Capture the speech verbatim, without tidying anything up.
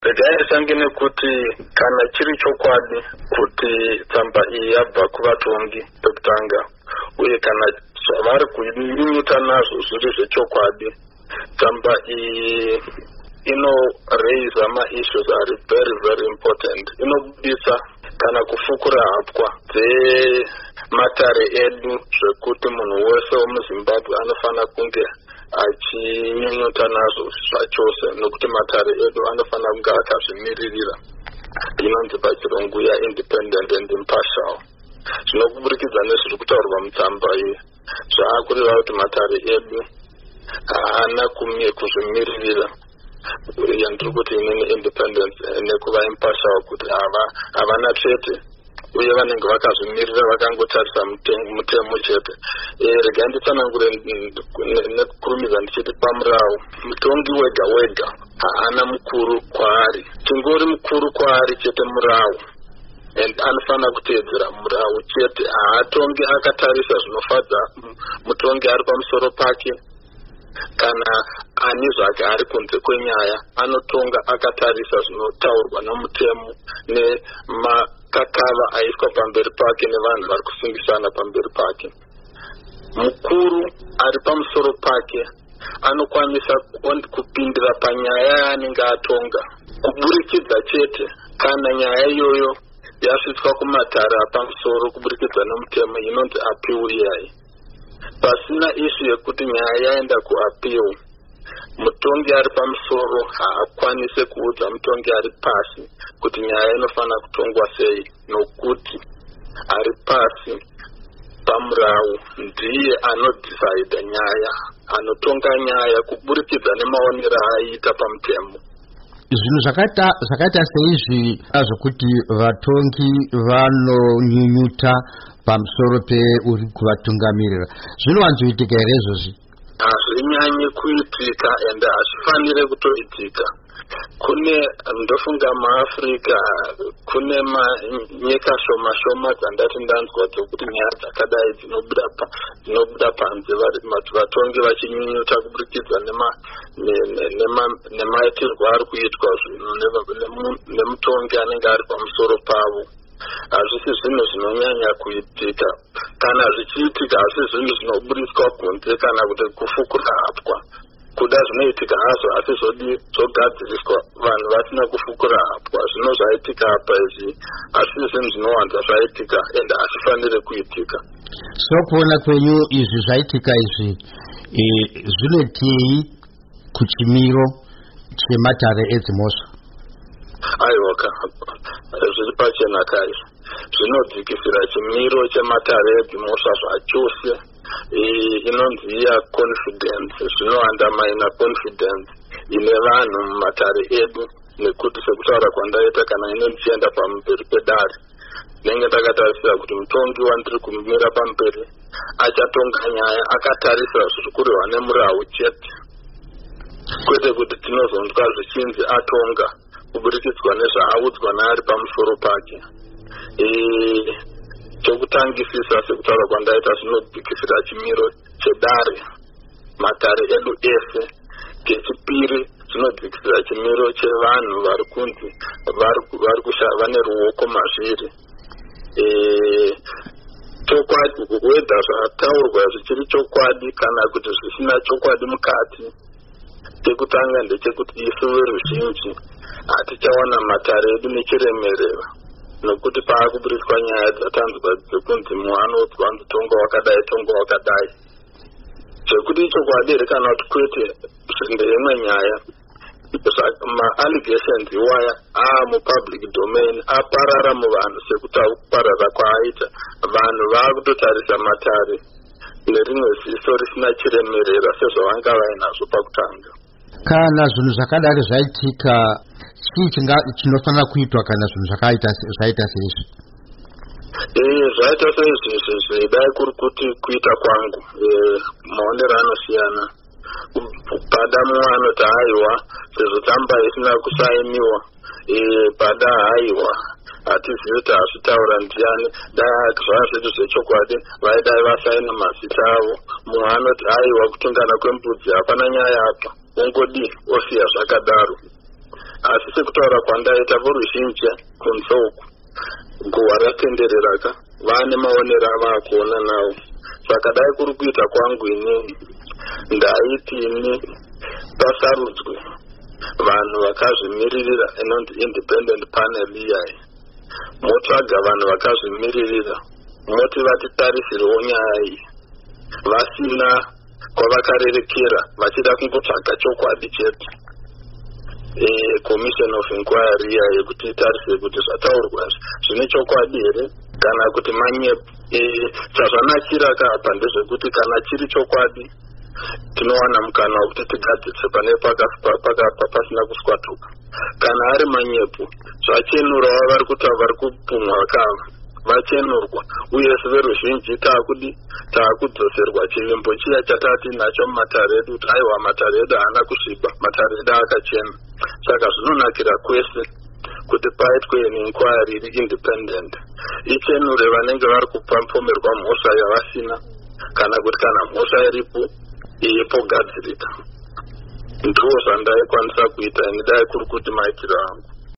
Ndaisange kuti kana chiri chokwadi kuti tsamba iyi yabva kuvatongi pekutanga uye kana zvavari kunyunyuta nazvo zviri zvechokwadi, tsamba iyi inoraise ma-issues ari very very important. Inobudisa kana kufukura hapwa dzematare edu zvekuti munhu wese wemuZimbabwe anofana kunge achinyunyuta nazvo zvachose, nokuti matare edu anofana kunge akazvimiririra, inonzi pachirungu ya-independent and impartial. Zvinokuburikidza nezviri kutaurwa mutsamba iyi zvaakureva kuti matare edu haana kuzvimiririra, yandiri kuti inini independence nekuva impartial, kuti havana chete uye vanenge vakazvimirira vakangotarisa mutemo chete. Rega nditsanangure nekukurumidza ndichiti pamurawo mutongi wega wega haana mukuru kwaari, tingori mukuru kwaari chete murawo, and anofana kuteedzera murawo chete. Haatongi akatarisa zvinofadza mutongi ari pamusoro pake kana ani zvake ari kunze kwenyaya, anotonga akatarisa zvinotaurwa nomutemo nemakakava aiswa pamberi pake nevanhu vari kusungisana pamberi pake. Mukuru ari pamusoro pake anokwanisa kupindira panyaya yaanenge atonga kuburikidza chete kana nyaya iyoyo yasvitswa kumatare apamusoro kuburikidza nomutemo inonzi appeal iyai. Pasina ishu yekuti nyaya yaenda kuappeal, mutongi ari pamusoro haakwanise kuudza mutongi ari pasi kuti nyaya inofana kutongwa sei, nokuti ari pasi pamurawo ndiye anodecide nyaya, anotonga nyaya kuburikidza nemaonero aiita pamutemo. Zvinhu zvakaita seizvi zvokuti vatongi vanonyunyuta pamusoro peuri kuvatungamirira, zvinowanzoitika here izvozvi? Hazvinyanyi kuitika ende hazvifanire kutoitika. Kune ndofunga maAfrica kune manyika shoma shoma dzandati ndanzwa dzokuti nyaya dzakadai dzinobuda panze vatongi vachinyunyuta kuburikidza nemaitirwo ari kuitwa nemutongi anenge ari pamusoro pavo. Hazvisi zvinhu zvinonyanya kuitika, kana zvichiitika hazvi zvinhu zvinoburiswa kunze kana kuti kufukura hapwa. Kuda zvinoitika hazvo asi zvodi zvogadziriswa vanhu vasina kufukura hapwa. Zvino zvaitika apa izvi hazvisi zvinhu zvinowanza zvaitika ende hazvifanire kuitika. So kuona kwenyu izvi zvaitika izvi zvinotei kuchimiro chematare edzimhosva? Aiwaka zviri pachena kai zvinodzikisira chimiro chematare edzimhosva zvachose. Inonzi iya confidence, zvinoandamaina confidence ine vanhu mumatare edu, nekuti sekutaura kwandaita kana ine ndichienda pamberi pedare nenge ndakatarisira kuti mutongi wandiri kumira pamberi achatonga nyaya akatarisa zviri kurehwa nemurawo chete, kwete kuti tinozonzwa zvichinzi atonga kuburikidza nezvaaudzwa naari pamusoro pake. Chokutangisisa sekutaura kwandaita zvinodzikisira chimiro chedare matare edu ese. Chechipiri zvinodzikisira chimiro chevanhu vari kunzi vane ruoko mazviri. Chokwadi weda zvataurwa zvichiri chokwadi kana kuti zvisina chokwadi mukati, chekutanga ndechekuti isu veruzhinji hatichawana matare edu nechiremerera, nokuti paakuburiswa nyaya dzatanzwa dzekunzi munhu anoudzwa nzi tonga wakadai tonga wakadai. Zvekuti chokwadi here kana kuti kwete ndeimwe nyaya. Ma-allegations iwaya aamupublic domain aparara muvanhu sekuparara kwaaita. Vanhu vaakutotarisa matare nerimwe ziso risina chiremerera sezvavanga vainazvo pakutanga. Kana zvinhu zvakadaro zvaitika, chii chinofanira kuitwa kana zvinhu zvakaita seizvi? Zvaita seizvi zvidai kuri kuti kuita kwangu maonero anosiyana. Pada mumwe anoti haiwa sezvo tsamba isina kusainiwa, pada haiwa hatizivi kuti hazvitaura ndiani, dai zvava zvedu zvechokwadi vaidai vasaina mazita avo. Mumwe anoti haiwa kutungana kwembudzi hapana nyaya apa, ongodi osiya zvakadaro. asi sekutaura kwandaita voruzhinji kunze uku guwa ratendereraka vane maonero avakuona nawo. Saka dai kuri kuita kwangu inini ndaiti ini pasarudzwe vanhu vakazvimiririra inonzi independent panel iyayi, motsvaga vanhu vakazvimiririra moti vatitarisirwo nyaya iyi, vasina kwavakarerekera vachida kungotsvaga chokwadi chete. E, commission of inquiry iyayi yekuti itarise kuti zvataurwa zvine chokwadi here kana kuti manyepo. E, chazvanakira kapa ndezvekuti kana chiri chokwadi tinowana mukana wekuti tigadzitse pane pasina kuswatuka. Kana ari manyepo zvachenurawo vari kuti vari kupumwa vakava vachenurwa, uye severuzhinji taakudi taakudzoserwa chivimbo chiya chatati nacho mumatare edu kuti aiwa matare edu haana kusviba, matare edu akachena. Saka zvinonakira kwese kuti paitwe inquiry iri independent ichenure vanenge vari kupomerwa mhosva yavasina, kana kuti kana mhosva iripo ipogadzirika. Ndizvo zvandaikwanisa kuita ini dai kuri kuti maitiro angu.